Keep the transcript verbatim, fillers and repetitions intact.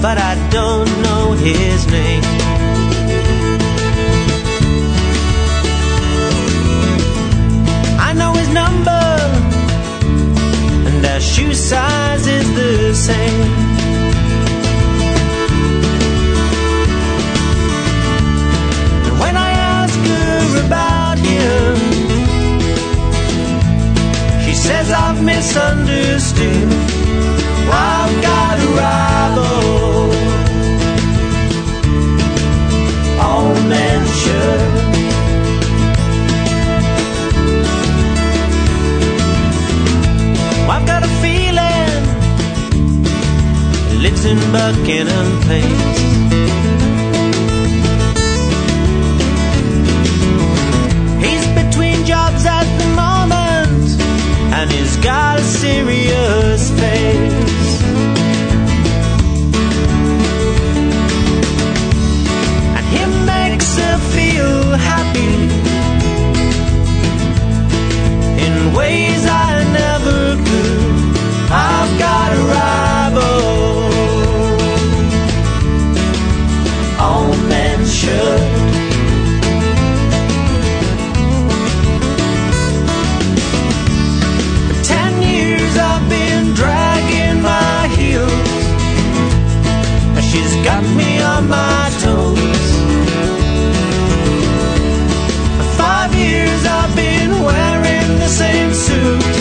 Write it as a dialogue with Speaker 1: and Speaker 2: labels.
Speaker 1: but I don't know his name. I know his number, and our shoe size is the same. And when I ask her about him, she says I've misunderstood. I've got a rival, all men should. I've got a feeling it lives in Buckingham Place. He's between jobs at the moment, and he's got a serious face. And he makes her feel happy in ways I never could. I've got a rival, all men should. For ten years I've been dragging my heels, but she's got me on my toes. For five years I've been wearing the same suit,